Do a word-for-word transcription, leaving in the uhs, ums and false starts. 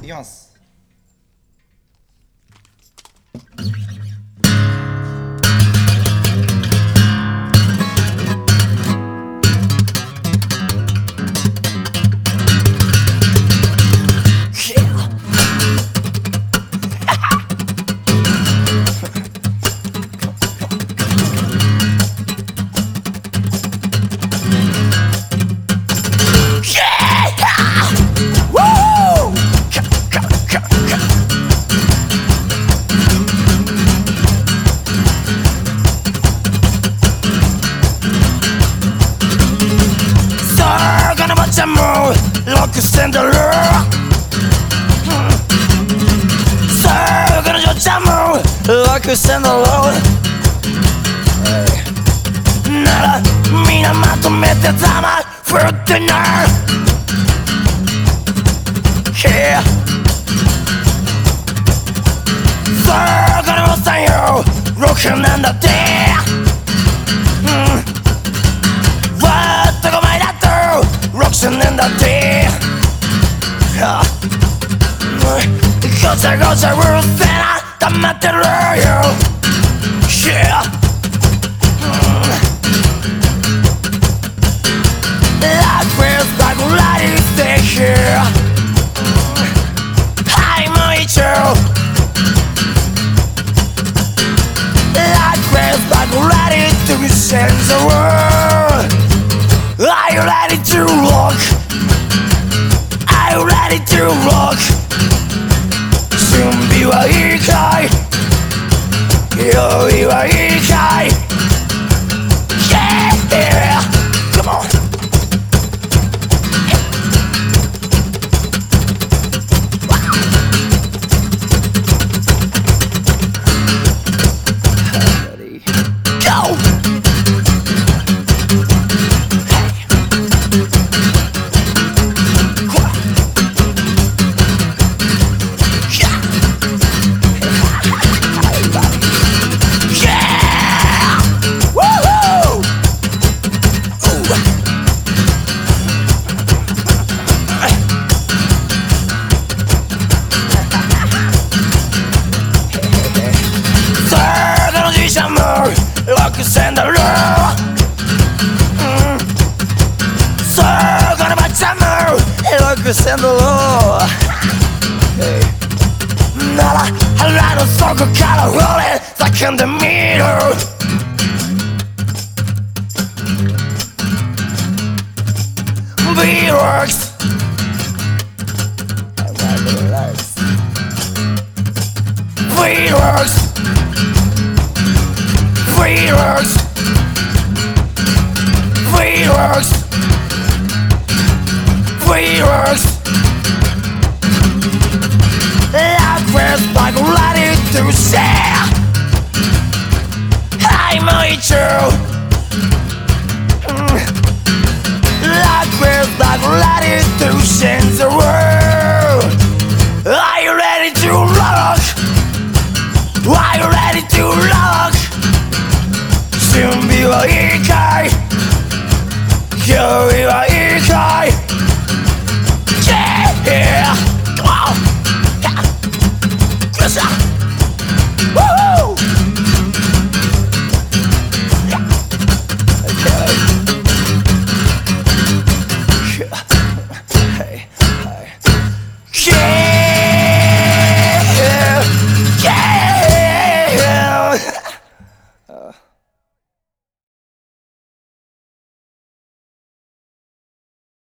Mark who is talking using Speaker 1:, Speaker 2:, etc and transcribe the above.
Speaker 1: きます。
Speaker 2: ロックセンターさあ彼女ちゃんもロックセンターならみんなまとめて玉振ってな Yeah さあ彼女さんよロックなんだってロックせんねんだってごちゃごちゃうるせえな黙ってろよ Yeah Life feels like a light stay here はいもう一応 Life feels like a light to change the world Are you ready to rock? Are you ready to rock? 準備はいいかい用意はいいかい Yeah! Come on! Go! Rock and the law So gonna buy summer Rock and the law Nada Hablando soco cara rolling Sacan the meter V-Works V-Works V-Works V-Works V-Works Life feels like ready to share I'm a true Life feels like ready to change the world Are you ready to rock? Are you ready to rock? 準備はいいかい用意はいいかい Yeah! Come on! Yes, sir! Woo! Okay. Hey, hey. Yeah!